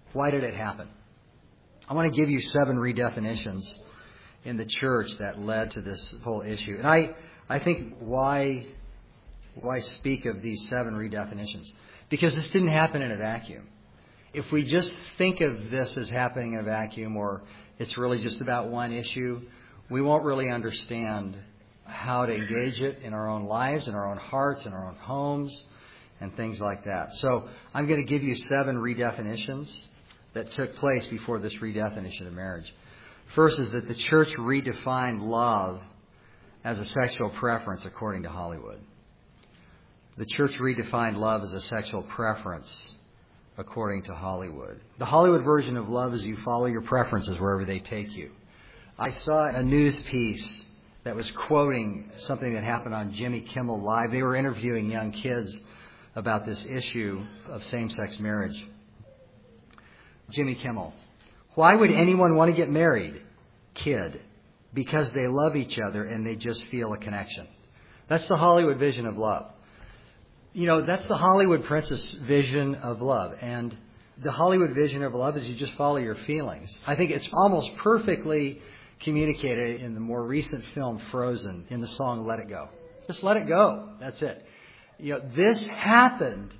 Why did it happen? I want to give you 7 redefinitions in the church that led to this whole issue. And I think why speak of these 7 redefinitions? Because this didn't happen in a vacuum. If we just think of this as happening in a vacuum, or it's really just about one issue, we won't really understand how to engage it in our own lives, in our own hearts, in our own homes, and things like that. So I'm going to give you 7 redefinitions that took place before this redefinition of marriage. First is that the church redefined love as a sexual preference according to Hollywood. The church redefined love as a sexual preference according to Hollywood. The Hollywood version of love is you follow your preferences wherever they take you. I saw a news piece that was quoting something that happened on Jimmy Kimmel Live. They were interviewing young kids about this issue of same-sex marriage. Jimmy Kimmel: why would anyone want to get married? Kid: because they love each other and they just feel a connection. That's the Hollywood vision of love. You know, that's the Hollywood princess vision of love. And the Hollywood vision of love is you just follow your feelings. I think it's almost perfectly communicated in the more recent film Frozen, in the song Let It Go. Just let it go. That's it. You know, this happened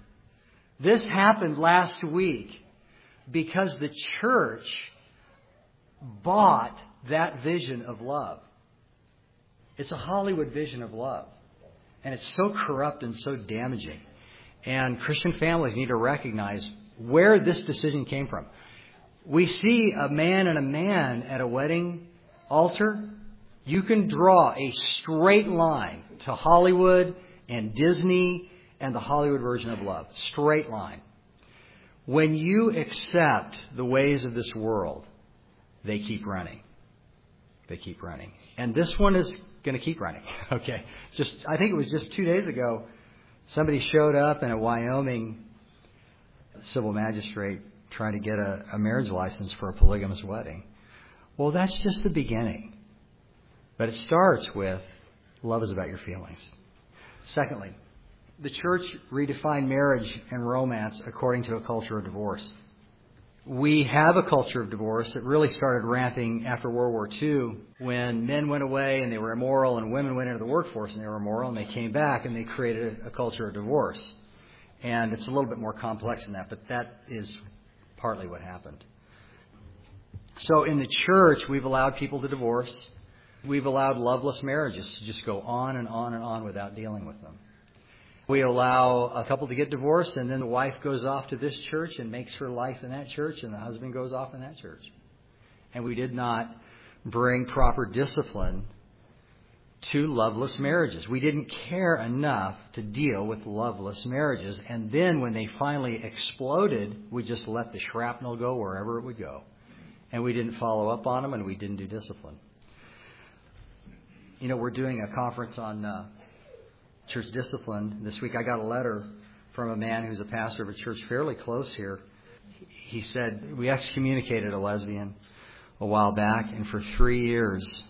last week because the church bought that vision of love. It's a Hollywood vision of love. And it's so corrupt and so damaging. And Christian families need to recognize where this decision came from. We see a man and a man at a wedding altar. You can draw a straight line to Hollywood and Disney and the Hollywood version of love. Straight line. When you accept the ways of this world, they keep running. They keep running. And this one is going to keep running. Okay. I think it was just 2 days ago, somebody showed up in a Wyoming civil magistrate trying to get a marriage license for a polygamous wedding. Well, that's just the beginning. But it starts with love is about your feelings. Secondly, the church redefined marriage and romance according to a culture of divorce. We have a culture of divorce that really started ramping after World War II, when men went away and they were immoral and women went into the workforce and they were immoral, and they came back and they created a culture of divorce. And it's a little bit more complex than that, but that is partly what happened. So in the church, we've allowed people to divorce. We've allowed loveless marriages to just go on and on and on without dealing with them. We allow a couple to get divorced, and then the wife goes off to this church and makes her life in that church, and the husband goes off in that church. And we did not bring proper discipline to loveless marriages. We didn't care enough to deal with loveless marriages. And then when they finally exploded, we just let the shrapnel go wherever it would go. And we didn't follow up on them, and we didn't do discipline. You know, we're doing a conference on church discipline this week. I got a letter from a man who's a pastor of a church fairly close here. He said, we excommunicated a lesbian a while back, and for 3 years,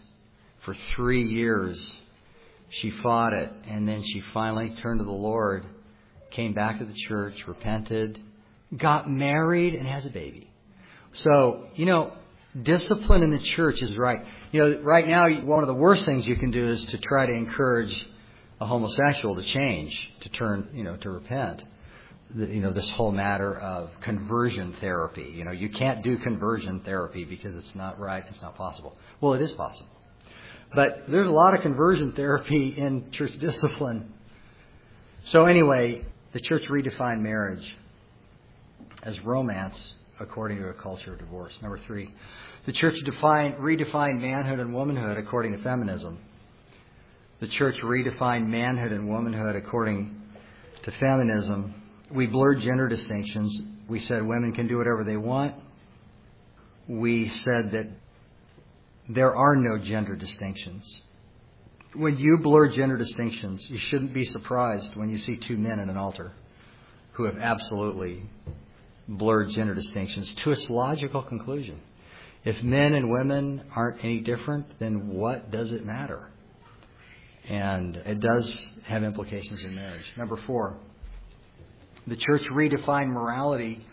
she fought it, and then she finally turned to the Lord, came back to the church, repented, got married, and has a baby. So, you know, discipline in the church is right. You know, right now, one of the worst things you can do is to try to encourage a homosexual to change, to turn, to repent. This whole matter of conversion therapy. You can't do conversion therapy because it's not right, it's not possible. Well, it is possible. But there's a lot of conversion therapy in church discipline. So anyway, the church redefined marriage as romance according to a culture of divorce. Number 3, the church redefined manhood and womanhood according to feminism. The church redefined manhood and womanhood according to feminism. We blurred gender distinctions. We said women can do whatever they want. We said that there are no gender distinctions. When you blur gender distinctions, you shouldn't be surprised when you see 2 men at an altar who have absolutely blurred gender distinctions to its logical conclusion. If men and women aren't any different, then what does it matter? And it does have implications in marriage. Number 4, the church redefined morality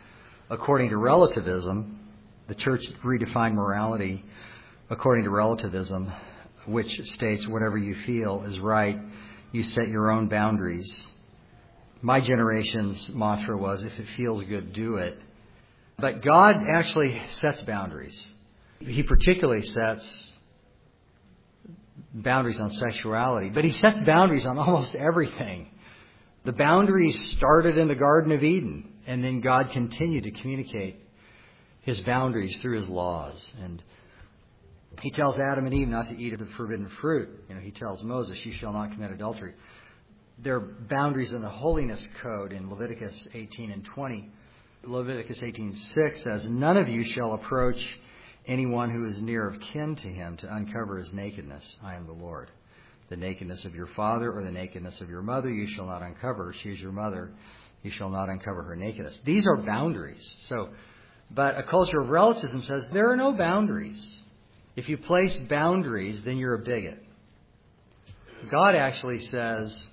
according to relativism. The church redefined morality according to relativism, which states whatever you feel is right, you set your own boundaries. My generation's mantra was, if it feels good, do it. But God actually sets boundaries. He particularly sets boundaries on sexuality, but He sets boundaries on almost everything. The boundaries started in the Garden of Eden, and then God continued to communicate His boundaries through His laws. And He tells Adam and Eve not to eat of the forbidden fruit. He tells Moses, you shall not commit adultery. There are boundaries in the holiness code in Leviticus 18 and 20. Leviticus 18:6 says, none of you shall approach anyone who is near of kin to him to uncover his nakedness. I am the Lord. The nakedness of your father or the nakedness of your mother you shall not uncover. She is your mother. You shall not uncover her nakedness. These are boundaries. But a culture of relativism says there are no boundaries. If you place boundaries, then you're a bigot. God actually says,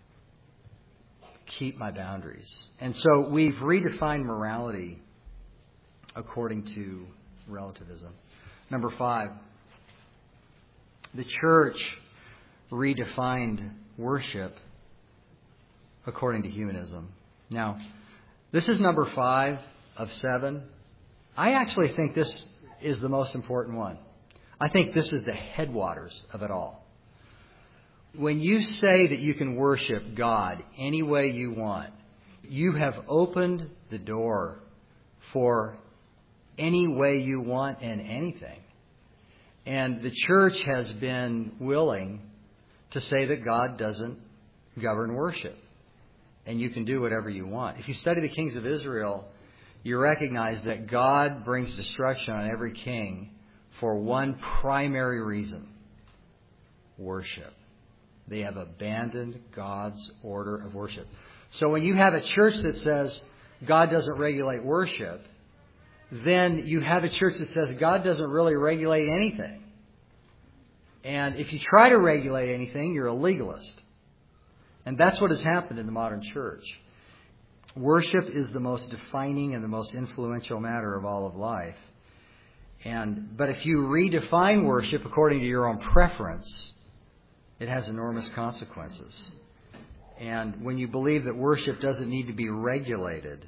keep my boundaries. And so we've redefined morality according to relativism. Number 5, the church redefined worship according to humanism. Now, this is number 5 of 7. I actually think this is the most important one. I think this is the headwaters of it all. When you say that you can worship God any way you want, you have opened the door for any way you want and anything. And the church has been willing to say that God doesn't govern worship. And you can do whatever you want. If you study the kings of Israel, you recognize that God brings destruction on every king for one primary reason: worship. They have abandoned God's order of worship. So when you have a church that says God doesn't regulate worship, then you have a church that says God doesn't really regulate anything. And if you try to regulate anything, you're a legalist. And that's what has happened in the modern church. Worship is the most defining and the most influential matter of all of life. But if you redefine worship according to your own preference, it has enormous consequences. And when you believe that worship doesn't need to be regulated,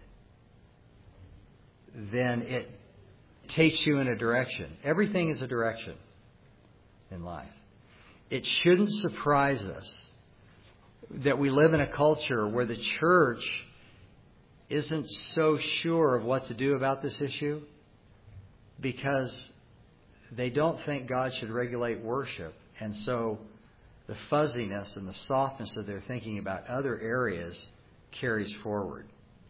then it takes you in a direction. Everything is a direction in life. It shouldn't surprise us that we live in a culture where the church isn't so sure of what to do about this issue, because they don't think God should regulate worship. And so the fuzziness and the softness of their thinking about other areas carries forward.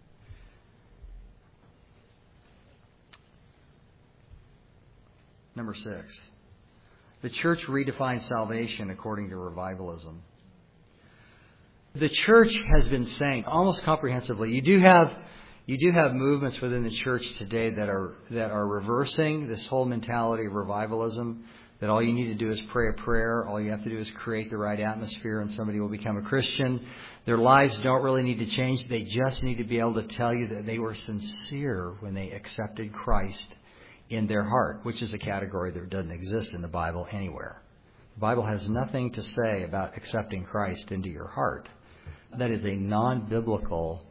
Number 6, the church redefined salvation according to revivalism. The church has been saying almost comprehensively, you do have movements within the church today that are reversing this whole mentality of revivalism, that all you need to do is pray a prayer, all you have to do is create the right atmosphere and somebody will become a Christian. Their lives don't really need to change. They just need to be able to tell you that they were sincere when they accepted Christ in their heart, which is a category that doesn't exist in the Bible anywhere. The Bible has nothing to say about accepting Christ into your heart. That is a non-biblical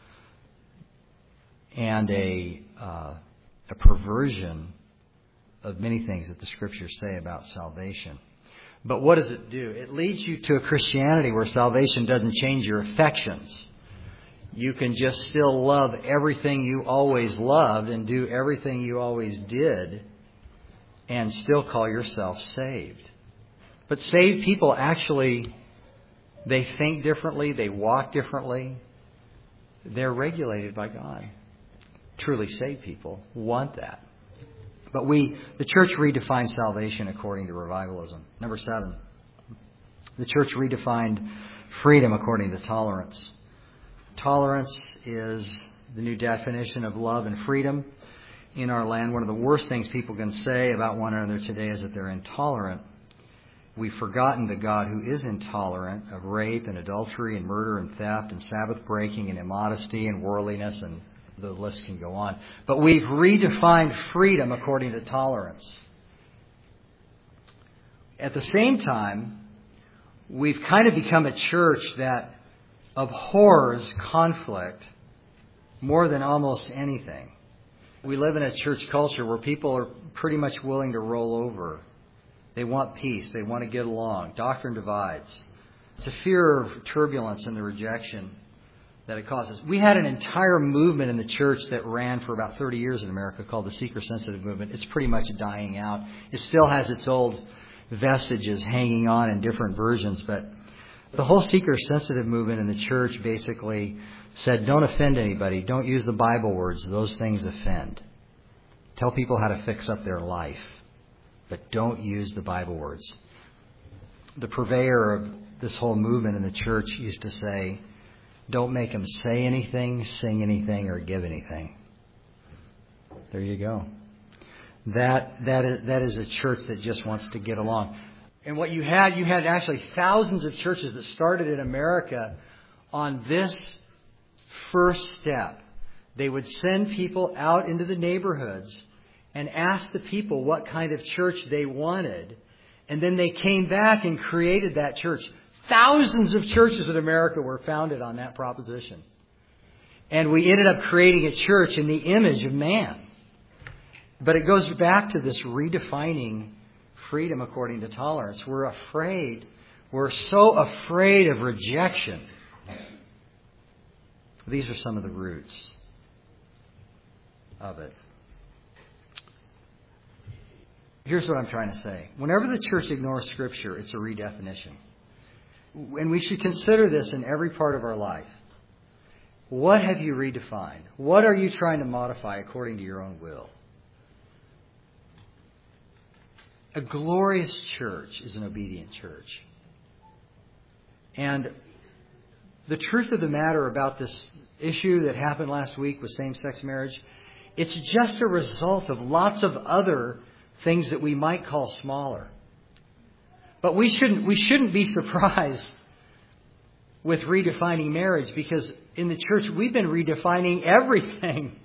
and a perversion of many things that the Scriptures say about salvation. But what does it do? It leads you to a Christianity where salvation doesn't change your affections. You can just still love everything you always loved and do everything you always did and still call yourself saved. But saved people actually, they think differently, they walk differently. They're regulated by God. Truly saved people want that. But the church redefined salvation according to revivalism. Number 7, the church redefined freedom according to tolerance. Tolerance is the new definition of love and freedom in our land. One of the worst things people can say about one another today is that they're intolerant. We've forgotten the God who is intolerant of rape and adultery and murder and theft and Sabbath breaking and immodesty and worldliness and The list can go on. But we've redefined freedom according to tolerance. At the same time, we've kind of become a church that abhors conflict more than almost anything. We live in a church culture where people are pretty much willing to roll over. They want peace. They want to get along. Doctrine divides. It's a fear of turbulence and the rejection that it causes. We had an entire movement in the church that ran for about 30 years in America called the seeker-sensitive movement. It's pretty much dying out. It still has its old vestiges hanging on in different versions, but the whole seeker-sensitive movement in the church basically said, don't offend anybody. Don't use the Bible words. Those things offend. Tell people how to fix up their life, but don't use the Bible words. The purveyor of this whole movement in the church used to say, don't make them say anything, sing anything, or give anything. There you go. That is a church that just wants to get along. And what you had actually thousands of churches that started in America on this first step. They would send people out into the neighborhoods and ask the people what kind of church they wanted. And then they came back and created that church. Thousands of churches in America were founded on that proposition. And we ended up creating a church in the image of man. But it goes back to this redefining freedom according to tolerance. We're afraid. We're so afraid of rejection. These are some of the roots of it. Here's what I'm trying to say. Whenever the church ignores Scripture, it's a redefinition. And we should consider this in every part of our life. What have you redefined? What are you trying to modify according to your own will? A glorious church is an obedient church. And the truth of the matter about this issue that happened last week with same-sex marriage, it's just a result of lots of other things that we might call smaller. But we shouldn't be surprised with redefining marriage, because in the church we've been redefining everything.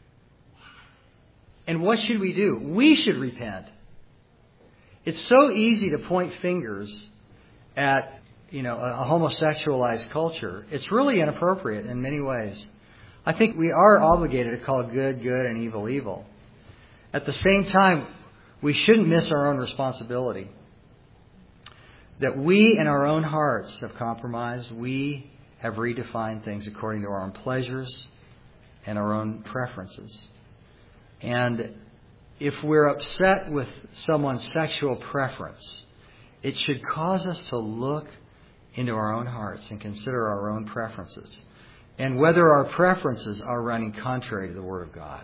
And what should we do? We should repent. It's so easy to point fingers at, a homosexualized culture. It's really inappropriate in many ways. I think we are obligated to call good, good, and evil, evil. At the same time, we shouldn't miss our own responsibility. That we in our own hearts have compromised. We have redefined things according to our own pleasures and our own preferences. And if we're upset with someone's sexual preference, it should cause us to look into our own hearts and consider our own preferences, and whether our preferences are running contrary to the Word of God.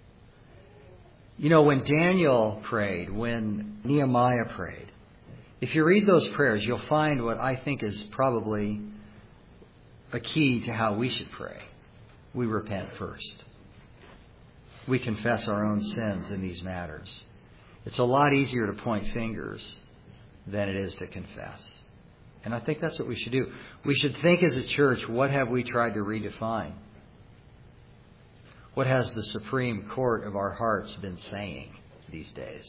When Daniel prayed, when Nehemiah prayed, if you read those prayers, you'll find what I think is probably a key to how we should pray. We repent first. We confess our own sins in these matters. It's a lot easier to point fingers than it is to confess. And I think that's what we should do. We should think as a church, what have we tried to redefine? What has the Supreme Court of our hearts been saying these days?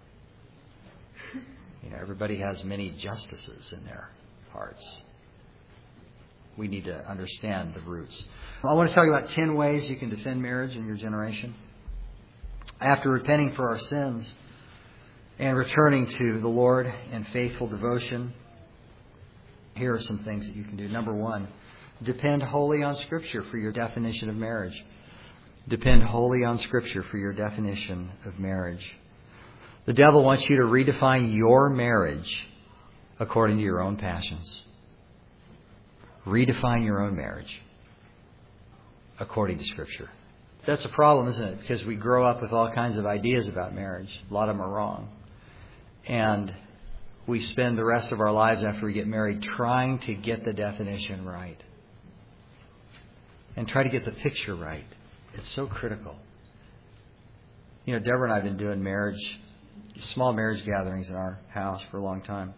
Everybody has many justices in their hearts. We need to understand the roots. I want to talk about 10 ways you can defend marriage in your generation. After repenting for our sins and returning to the Lord in faithful devotion, here are some things that you can do. Number one, depend wholly on Scripture for your definition of marriage. Depend wholly on Scripture for your definition of marriage. The devil wants you to redefine your marriage according to your own passions. Redefine your own marriage according to Scripture. That's a problem, isn't it? Because we grow up with all kinds of ideas about marriage. A lot of them are wrong. And we spend the rest of our lives after we get married trying to get the definition right. And try to get the picture right. It's so critical. Deborah and I have been doing small marriage gatherings in our house for a long time.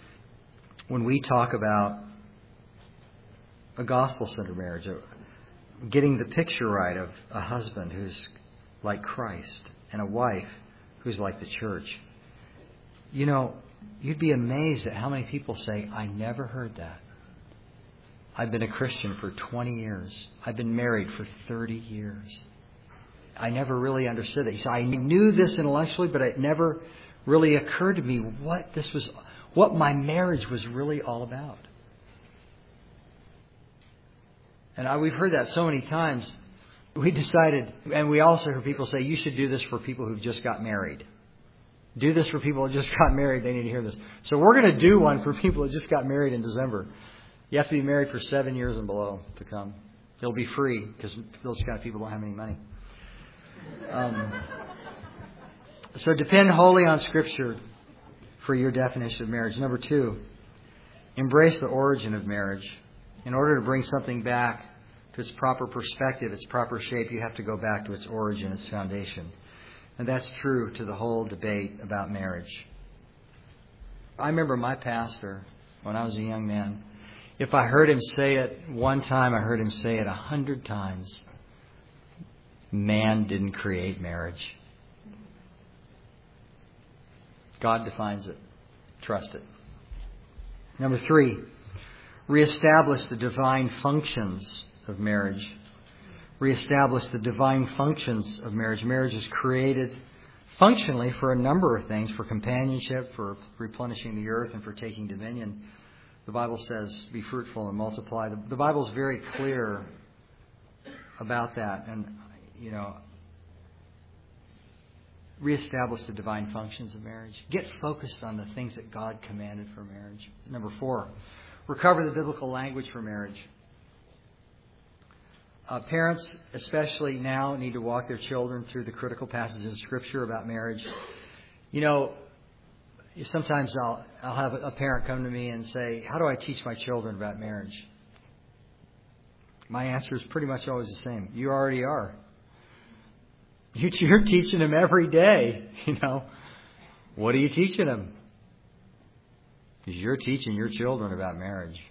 When we talk about a gospel-centered marriage, getting the picture right of a husband who's like Christ and a wife who's like the church. You know, you'd be amazed at how many people say, I never heard that. I've been a Christian for 20 years. I've been married for 30 years. I never really understood it. He said, I knew this intellectually, but it never really occurred to me what my marriage was really all about. And we've heard that so many times. We decided, and we also heard people say, you should do this for people who've just got married. Do this for people who just got married. They need to hear this. So we're going to do one for people who just got married in December. You have to be married for 7 years and below to come. It'll be free because those kind of people don't have any money. So depend wholly on Scripture for your definition of marriage. Number 2, embrace the origin of marriage. In order to bring something back to its proper perspective, its proper shape, you have to go back to its origin, its foundation. And that's true to the whole debate about marriage. I remember my pastor, when I was a young man, if I heard him say it one time, I heard him say it 100 times. Man didn't create marriage. God defines it. Trust it. Number 3, reestablish the divine functions of marriage. Reestablish the divine functions of marriage. Marriage is created functionally for a number of things, for companionship, for replenishing the earth, and for taking dominion. The Bible says, be fruitful and multiply. The Bible is very clear about that. And, you know, reestablish the divine functions of marriage. Get focused on the things that God commanded for marriage. Number 4, recover the biblical language for marriage. Parents, especially now, need to walk their children through the critical passages of Scripture about marriage. You know, sometimes I'll have a parent come to me and say, how do I teach my children about marriage? My answer is pretty much always the same. You already are. You're teaching them every day. You know, what are you teaching them? Because you're teaching your children about marriage.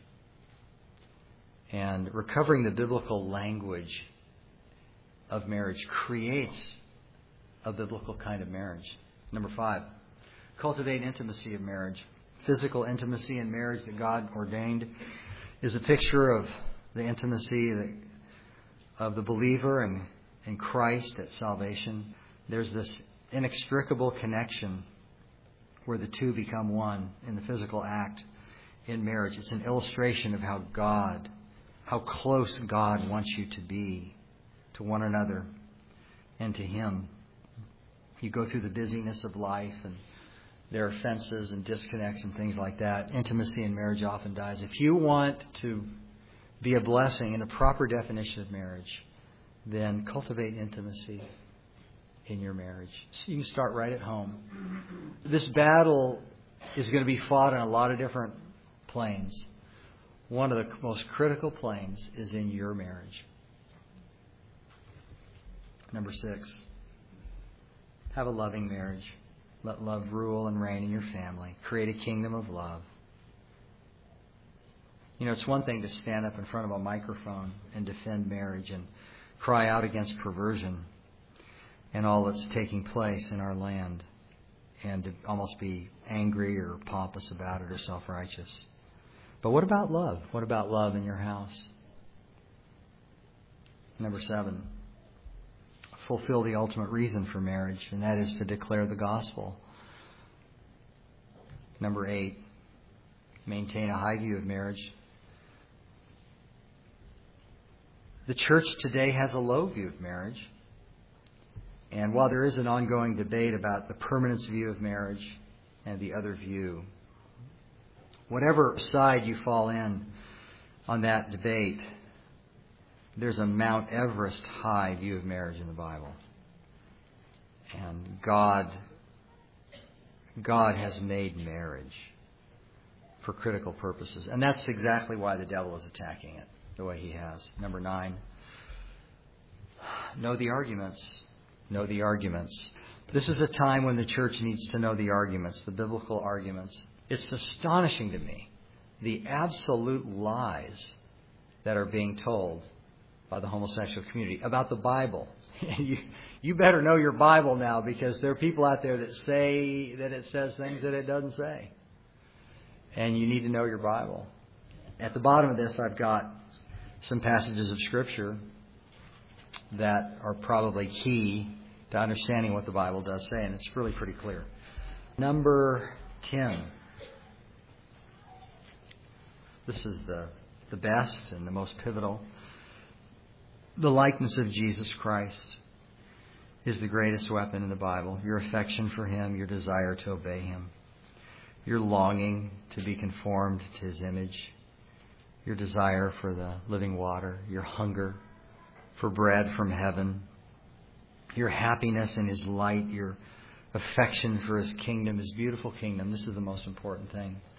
And recovering the biblical language of marriage creates a biblical kind of marriage. Number 5, cultivate intimacy of marriage. Physical intimacy in marriage that God ordained is a picture of the intimacy of the believer and Christ at salvation. There's this inextricable connection where the two become one in the physical act in marriage. It's an illustration of how close God wants you to be to one another and to Him. You go through the busyness of life and there are fences and disconnects and things like that. Intimacy in marriage often dies. If you want to be a blessing in a proper definition of marriage, then cultivate intimacy in your marriage. So you can start right at home. This battle is going to be fought on a lot of different planes. One of the most critical planes is in your marriage. Number 6, have a loving marriage. Let love rule and reign in your family. Create a kingdom of love. You know, it's one thing to stand up in front of a microphone and defend marriage and cry out against perversion and all that's taking place in our land and to almost be angry or pompous about it or self-righteous. But what about love? What about love in your house? Number 7, fulfill the ultimate reason for marriage, and that is to declare the gospel. Number 8, maintain a high view of marriage. The church today has a low view of marriage. And while there is an ongoing debate about the permanence view of marriage and the other view, whatever side you fall in on that debate, there's a Mount Everest high view of marriage in the Bible. And God has made marriage for critical purposes. And that's exactly why the devil is attacking it the way he has. Number 9, know the arguments. Know the arguments. This is a time when the church needs to know the arguments, the biblical arguments. It's astonishing to me, the absolute lies that are being told by the homosexual community about the Bible. You better know your Bible now, because there are people out there that say that it says things that it doesn't say. And you need to know your Bible. At the bottom of this, I've got some passages of Scripture that are probably key to understanding what the Bible does say, and it's really pretty clear. Number 10. This is the best and the most pivotal. The likeness of Jesus Christ is the greatest weapon in the Bible. Your affection for Him, your desire to obey Him, your longing to be conformed to His image, your desire for the living water, your hunger for bread from heaven, your happiness in His light, your affection for His kingdom, His beautiful kingdom. This is the most important thing.